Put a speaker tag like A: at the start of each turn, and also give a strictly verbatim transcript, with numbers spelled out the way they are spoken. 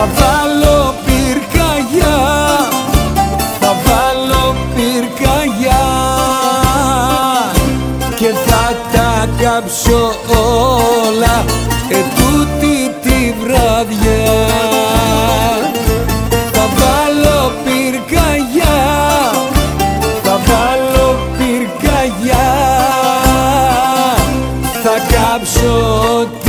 A: Θα βάλω πυρκαγιά, θα βάλω πυρκαγιά και θα τα κάψω όλα ετούτη τη βραδιά. Θα βάλω πυρκαγιά, θα βάλω πυρκαγιά, θα κάψω